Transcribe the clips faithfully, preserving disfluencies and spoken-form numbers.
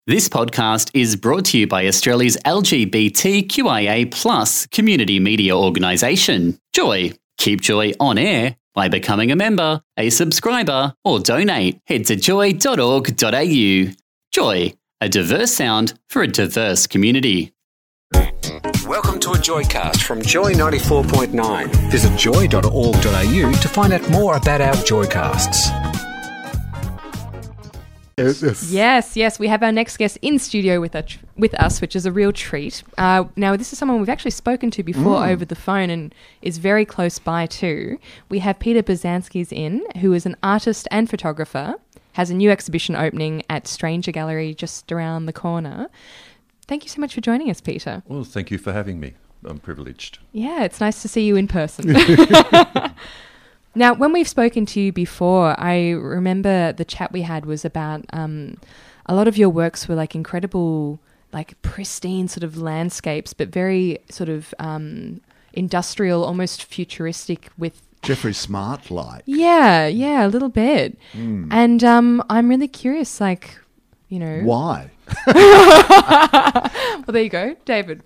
This podcast is brought to you by Australia's L G B T Q I A plus community media organisation, Joy. Keep Joy on air by becoming a member, a subscriber, or donate. Head to joy dot org dot a u. Joy, a diverse sound for a diverse community. Welcome to a Joycast from Joy ninety-four point nine. Visit joy dot org dot a u to find out more about our Joycasts. Yes, yes, we have our next guest in studio with us, with us which is a real treat. Uh, now, this is someone we've actually spoken to before mm. over the phone and is very close by too. We have Peter Buzanskis in, who is an artist and photographer, has a new exhibition opening at Stranger Gallery just around the corner. Thank you so much for joining us, Peter. Well, thank you for having me. I'm privileged. Yeah, it's nice to see you in person. Now, when we've spoken to you before, I remember the chat we had was about um, a lot of your works were like incredible, like pristine sort of landscapes, but very sort of um, industrial, almost futuristic with... Jeffrey Smart-like. Yeah, yeah, a little bit. Mm. And um, I'm really curious, like, you know... Why? Well, there you go, David.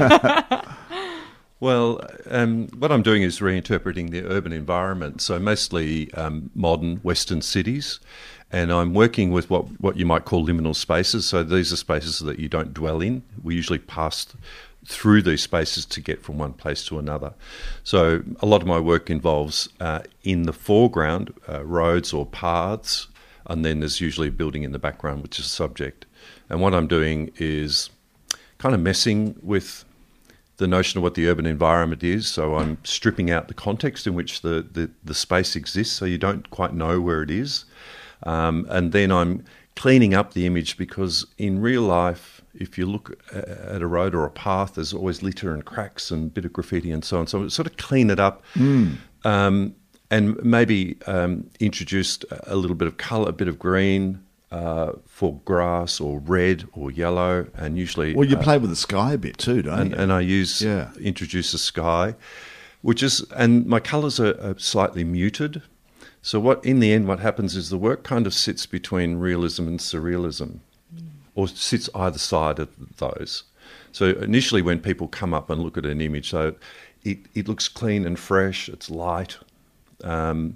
Well, um, what I'm doing is reinterpreting the urban environment, so mostly um, modern Western cities, and I'm working with what, what you might call liminal spaces. So these are spaces that you don't dwell in. We usually pass through these spaces to get from one place to another. So a lot of my work involves uh, in the foreground, uh, roads or paths, and then there's usually a building in the background, which is a subject. And what I'm doing is kind of messing with the notion of what the urban environment is. So I'm stripping out the context in which the, the, the space exists, so you don't quite know where it is. Um, and then I'm cleaning up the image, because in real life, if you look at a road or a path, there's always litter and cracks and a bit of graffiti and so on. So I sort of clean it up mm. um, and maybe um, introduced a little bit of colour, a bit of green, Uh, for grass or red or yellow, and usually... Well, you uh, play with the sky a bit too, don't and, you? And I use, yeah. introduce the sky, which is, and my colours are, are slightly muted. So what, in the end, what happens is the work kind of sits between realism and surrealism, mm. or sits either side of those. So initially when people come up and look at an image, so it, it looks clean and fresh, it's light, um,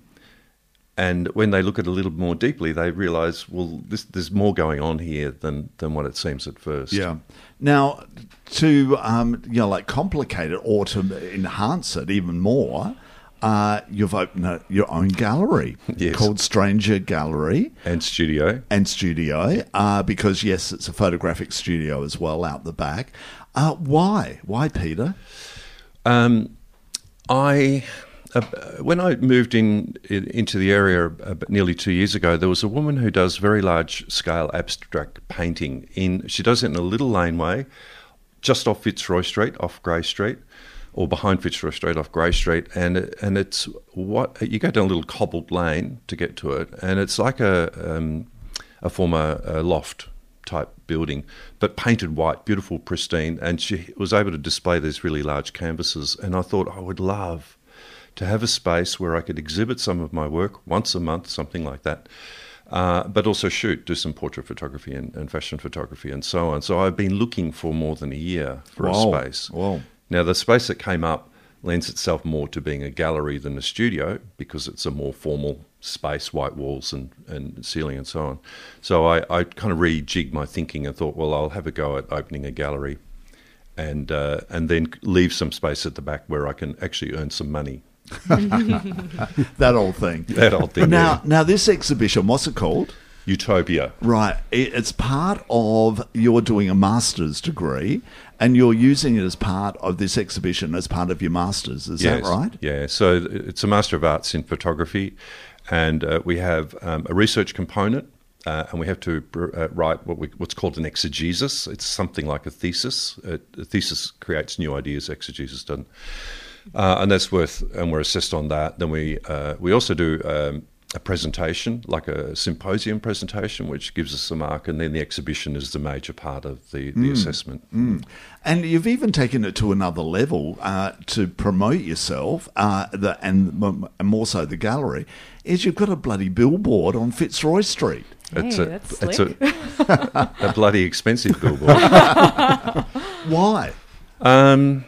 and when they look at it a little more deeply, they realise, well, this, there's more going on here than, than what it seems at first. Yeah. Now, to um, you know, like complicate it or to enhance it even more, uh, you've opened a, your own gallery yes. called Stranger Gallery and Studio and Studio, uh, because yes, it's a photographic studio as well out the back. Uh, why? Why, Peter? Um, I. Uh, when I moved in, in into the area uh, nearly two years ago, there was a woman who does very large-scale abstract painting. In she does it in a little laneway, just off Fitzroy Street, off Grey Street, or behind Fitzroy Street, off Grey Street, and it, and it's what you go down a little cobbled lane to get to it, and it's like a um, a former uh, loft type building, but painted white, beautiful, pristine, and she was able to display these really large canvases, and I thought I would love to have a space where I could exhibit some of my work once a month, something like that, uh, but also shoot, do some portrait photography and, and fashion photography and so on. So I've been looking for more than a year for Whoa. a space. Whoa. Now, the space that came up lends itself more to being a gallery than a studio, because it's a more formal space, white walls and, and ceiling and so on. So I, I kind of rejigged my thinking and thought, well, I'll have a go at opening a gallery and uh, and then leave some space at the back where I can actually earn some money. that old thing. That old thing. Now, yeah. now this exhibition, what's it called? Utopia. Right. It's part of, you're doing a master's degree and you're using it as part of this exhibition, as part of your master's. Is yes. that right? Yeah. So it's a Master of Arts in Photography, and uh, we have um, a research component, uh, and we have to uh, write what we, what's called an exegesis. It's something like a thesis. A, a thesis creates new ideas, exegesis doesn't. Uh, and that's worth, and we're assessed on that. Then we uh, we also do um, a presentation, like a symposium presentation, which gives us a mark, and then the exhibition is the major part of the, the mm. assessment. Mm. And you've even taken it to another level uh, to promote yourself, uh, the, and, and more so the gallery, is you've got a bloody billboard on Fitzroy Street. Hey, it's a, that's it's slick. a, a bloody expensive billboard. Why? Um,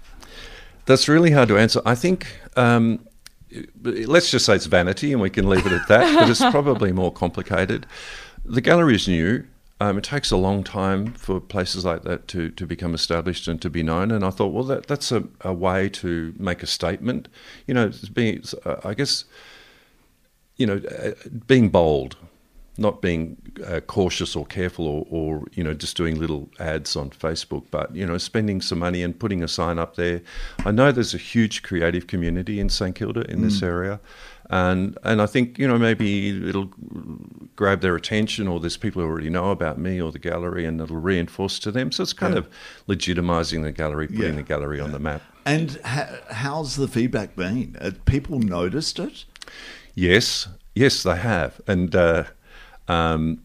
that's really hard to answer. I think, um, let's just say it's vanity and we can leave it at that, but it's probably more complicated. The gallery is new. Um, it takes a long time for places like that to, to become established and to be known. And I thought, well, that that's a, a way to make a statement. You know, it's being, uh, I guess, you know, uh, being bold, not being uh, cautious or careful or, or, you know, just doing little ads on Facebook, but, you know, spending some money and putting a sign up there. I know there's a huge creative community in St Kilda in mm. this area. And and I think, you know, maybe it'll grab their attention, or there's people who already know about me or the gallery, and it'll reinforce to them. So it's kind yeah. of legitimising the gallery, putting yeah. the gallery yeah. on the map. And ha- how's the feedback been? Have people noticed it? Yes, yes, they have. And uh, um,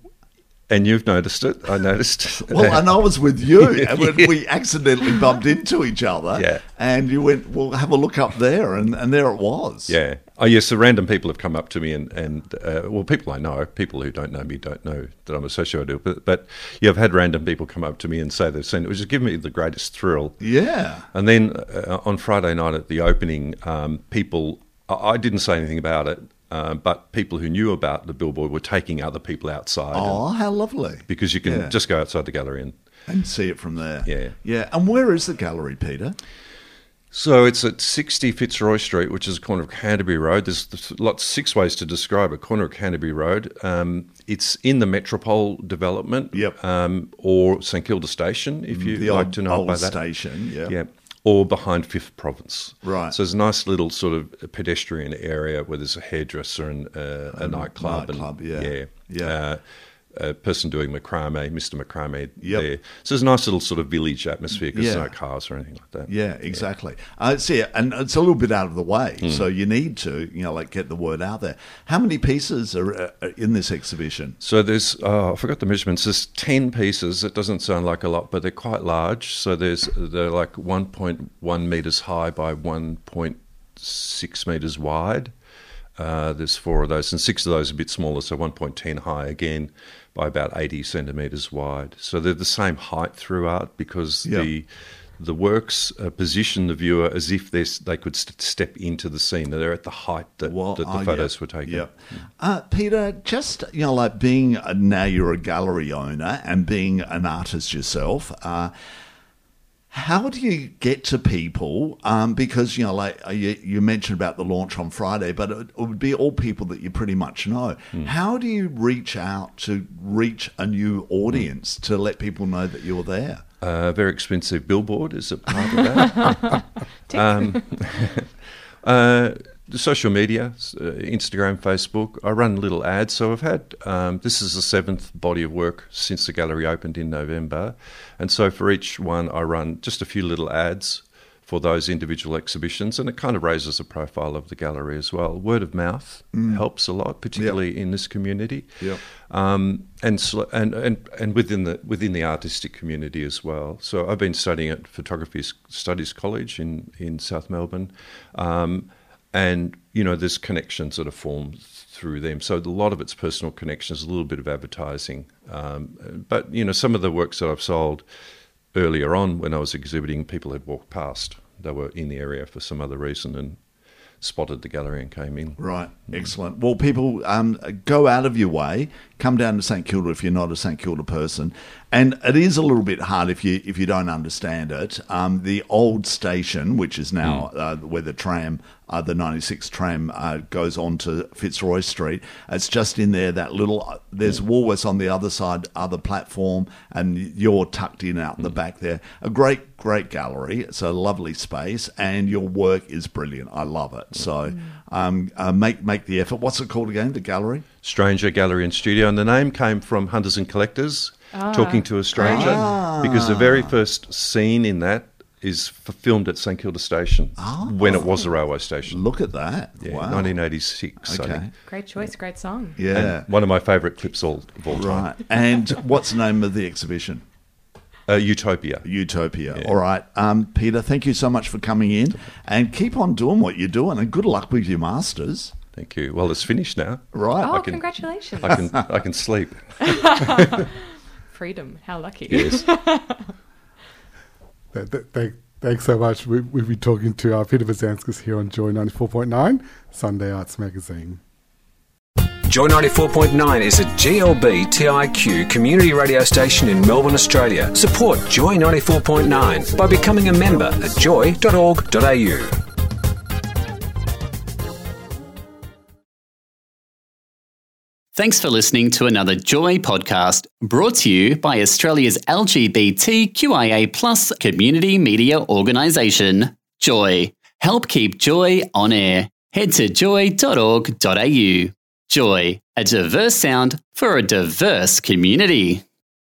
and you've noticed it. I noticed. Well, and I was with you, and when yeah. we accidentally bumped into each other. Yeah. And you went, well, have a look up there, and, and there it was. Yeah. Oh, yes, so random people have come up to me, and, and uh, well, people I know, people who don't know me don't know that I'm associated with it. But, yeah, I've had random people come up to me and say they've seen it, which has given me the greatest thrill. Yeah. And then uh, on Friday night at the opening, um, people, I, I didn't say anything about it, uh, but people who knew about the billboard were taking other people outside. Oh, how lovely. Because you can Yeah. just go outside the gallery and... And see it from there. Yeah. Yeah. And where is the gallery, Peter? So it's at sixty Fitzroy Street, which is a corner of Canterbury Road. There's, there's lots, six ways to describe a corner of Canterbury Road. Um, it's in the Metropole development, Yep. um, or St Kilda Station, if you'd The like old, to know old by that. station, yeah. Yeah, or behind Fifth Province. Right. So there's a nice little sort of pedestrian area where there's a hairdresser and uh, a Um, nightclub. nightclub, and, yeah. yeah, Yeah. Uh, a person doing macrame, Mister Macrame Yep. there. So there's a nice little sort of village atmosphere because Yeah. there's no cars or anything like that. Yeah, exactly. Uh, see, and it's a little bit out of the way, Hmm. so you need to, you know, like get the word out there. How many pieces are uh, in this exhibition? So there's, oh, I forgot the measurements. There's ten pieces. It doesn't sound like a lot, but they're quite large. So there's they're like one point one metres high by one point six metres wide. Uh, there's four of those, and six of those are a bit smaller, so one point one zero high again by about eighty centimetres wide. So they're the same height throughout because Yeah. the the works uh, position the viewer as if they're, they could st- step into the scene. They're at the height that, Well, that the oh, photos yeah, were taken. Yeah. Uh, Peter, just, you know, like being, a, now you're a gallery owner and being an artist yourself, uh, how do you get to people? Um, because, you know, like uh, you, you mentioned about the launch on Friday, but it, it would be all people that you pretty much know. Mm. How do you reach out to reach a new audience to let people know that you're there? A uh, very expensive billboard is a part of that. um, uh, the social media, uh, Instagram, Facebook. I run little ads. So I've had, um, this is the seventh body of work since the gallery opened in November. And so for each one, I run just a few little ads for those individual exhibitions, and it kind of raises a profile of the gallery as well. Word of mouth mm. helps a lot, particularly yep. in this community, yep. um, and, and and and within the within the artistic community as well. So I've been studying at Photography Studies College in in South Melbourne, um, and you know there's connections that are formed through them. So a lot of it's personal connections, a little bit of advertising, um, but you know some of the works that I've sold earlier on when I was exhibiting, people had walked past. They were in the area for some other reason and spotted the gallery and came in. Right, excellent. Well, people, um, go out of your way, come down to St Kilda if you're not a St Kilda person. And it is a little bit hard if you if you don't understand it. Um, the old station, which is now mm. uh, where the tram, uh, the ninety-six tram uh, goes on to Fitzroy Street, it's just in there, that little, there's Woolworths on the other side, other platform, and you're tucked in out mm. the back there. A great, great gallery. It's a lovely space, and your work is brilliant. I love it. So um, uh, make, make the effort. What's it called again, the gallery? Stranger Gallery and Studio, and the name came from Hunters and Collectors, ah, talking to a stranger, ah. because the very first scene in that is f- filmed at St Kilda Station oh. when it was a railway station. Look at that. Yeah, wow. nineteen eighty-six, Okay. I think. Great choice, great song. Yeah. And one of my favourite clips all, of all time. Right. And what's the name of the exhibition? Uh, Utopia. Utopia. Yeah. All right. Um, Peter, thank you so much for coming in, and keep on doing what you're doing, and good luck with your masters. Thank you. Well, it's finished now. Right. Oh, can- congratulations. I can I can sleep. Freedom. How lucky. Yes. Th- th- th- Thanks so much. We, we've been talking to uh, Peter Bazanskas here on Joy ninety-four point nine, Sunday Arts Magazine. Joy ninety-four point nine is a G L B T I Q community radio station in Melbourne, Australia. Support Joy ninety-four point nine by becoming a member at joy dot org dot a u. Thanks for listening to another Joy podcast brought to you by Australia's L G B T Q I A plus community media organisation, Joy. Help keep Joy on air. Head to joy dot org dot a u. Joy, a diverse sound for a diverse community.